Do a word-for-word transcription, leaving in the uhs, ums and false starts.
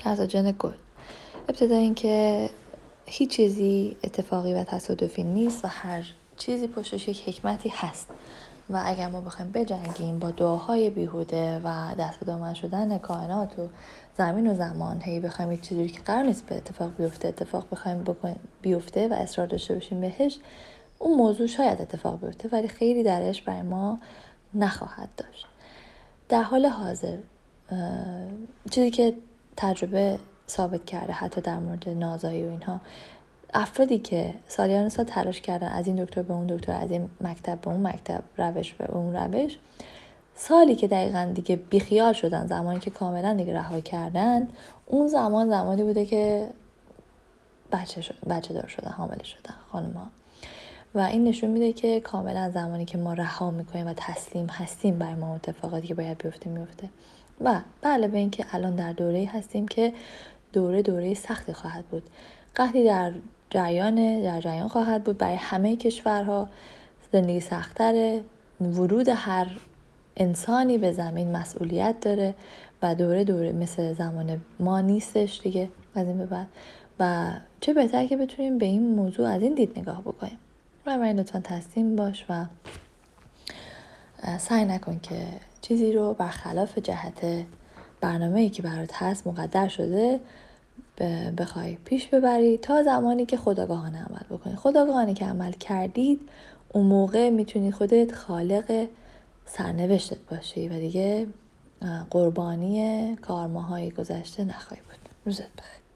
شهرزاد گل. ابتدا این که هیچ چیزی اتفاقی و تصادفی نیست و هر چیزی پشتش یک حکمتی هست و اگر ما بخوایم بجنگیم با دعاهای بیهوده و دست به دامن شدن کائنات و زمین و زمان، هی بخوایم یک چیزی که قرار نیست به اتفاق بیفته اتفاق بخوایم بکنیم بیفته و اصرار داشته باشیم بهش، اون موضوع شاید اتفاق بیفته ولی خیلی درش برای ما نخواهد داشت. در حال حاضر چیزی که تجربه ثابت کرده، حتی در مورد نازایی و اینها، افرادی که سالیان سال تلاش کردن از این دکتر به اون دکتر، از این مکتب به اون مکتب، روش به اون روش، سالی که دقیقاً دیگه بیخیال شدن، زمانی که کاملا دیگه رها کردن، اون زمان زمانی بوده که بچه شد، بچه دار شدن، حامله شدن خانم‌ها. و این نشون میده که کاملا زمانی که ما رها میکنیم و تسلیم هستیم برای ما اتفاقاتی که باید بیفته میفته. و بله به این که الان در دوره‌ای هستیم که دوره دوره سختی خواهد بود، قحطی در جریان در جریان خواهد بود برای همه کشورها، زندگی سخت‌تره، ورود هر انسانی به زمین مسئولیت داره و دوره دوره مثل زمان ما نیستش دیگه از این به بعد. و چه بهتر که بتونیم به این موضوع از این دید نگاه بکنیم. و من لطفا تسلیم باش و سعی نکن که چیزی رو برخلاف جهت برنامه‌ای که برات هست مقدر شده بخوای پیش ببری تا زمانی که خودآگاهانه عمل بکنی. خودآگاهانه که عمل کردید، اون موقع میتونی خودت خالق سرنوشتت باشی و دیگه قربانی کارماهای گذشته نخواهی بود. روزت بخیر.